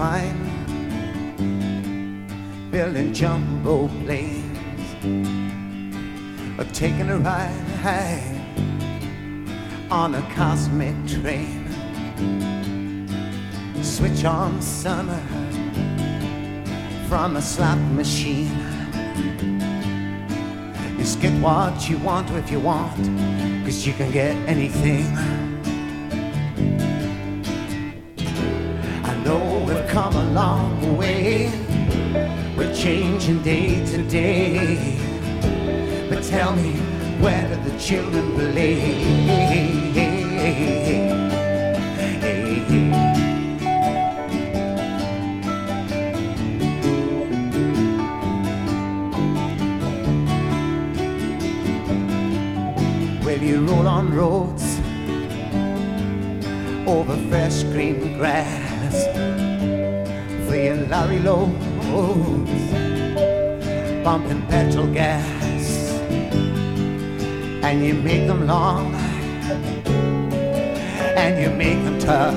fine, building jumbo planes, or taking a ride on a cosmic train. Switch on summer from a slot machine. Just get what you want if you want, 'cause you can get anything. I know we've come a long way, we're changing day to day, but tell me, where do the children play? Well, you roll on roads over fresh green grass for your lorry loads, pumping petrol gas, and you make them long and you make them tough,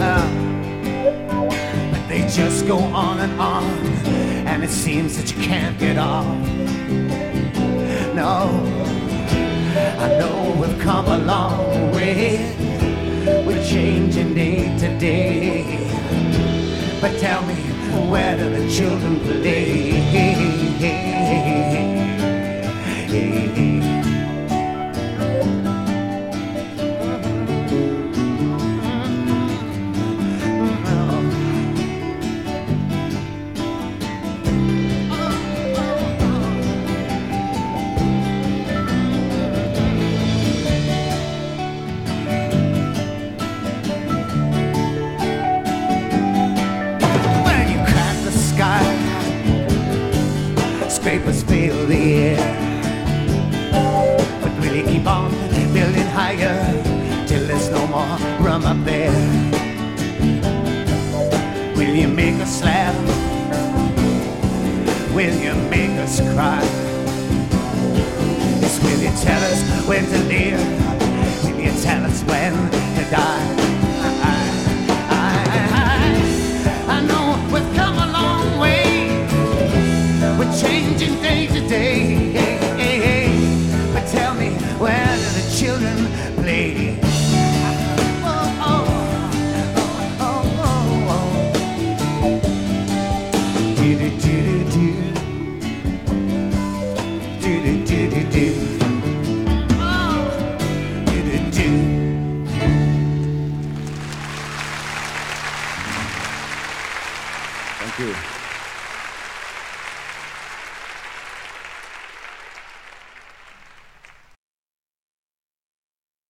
but they just go on, and it seems that you can't get off. No, I know we've come a long way, we're changing day to day, but tell me, where do the children play? Scrapers fill the air, but will you keep on building higher till there's no more room up there? Will you make us laugh? Will you make us cry? Yes, will you tell us when to live? Will you tell us when to die? I know we've come a long way, we're changing day to day, but tell me, where do the children play? Oh, oh, oh, oh, oh. Do-do-do-do-do. Do-do-do-do-do. Oh, do-do-do. Thank you.